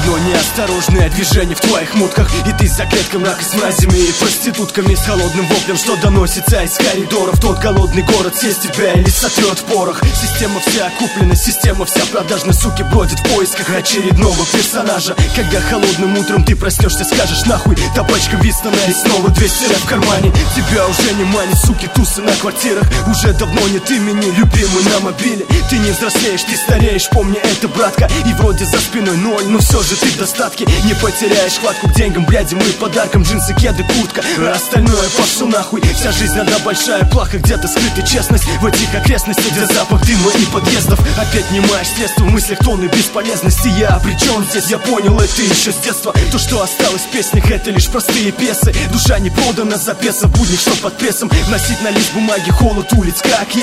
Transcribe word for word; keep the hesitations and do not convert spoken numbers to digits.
одно неосторожное движение в твоих мутках, и ты за клетком рака с мразями и проститутками, с холодным воплем, что доносится из коридоров. Тот голодный город съест тебя или сотрет в порох. Система вся куплена, система вся продажна, суки бродит в поисках очередного персонажа. Когда холодным утром ты проснешься, скажешь нахуй, табачка Вистона и снова двести рэп в кармане. Тебя уже не манит, суки, тусы на квартирах. Уже давно нет имени, любимый на мобиле. Ты не взрослеешь, ты стареешь, помни это, братка. И вроде за спиной ноль, но все же ты в достатке. Не потеряешь хватку к деньгам, блядям и подаркам. Джинсы, кеды, куртка, а остальное пошло нахуй. Вся жизнь одна большая плаха, где-то скрыта честность. В этих окрестностях, где запах дыма и подъездов. Опять не маешь средства, в мыслях тонны бесполезности. Я обречен здесь, я понял это еще с детства. То, что осталось в песнях, это лишь простые пьесы. Душа не продана за песо в буднях, что под прессом. Вносить на лист бумаги холод улиц, как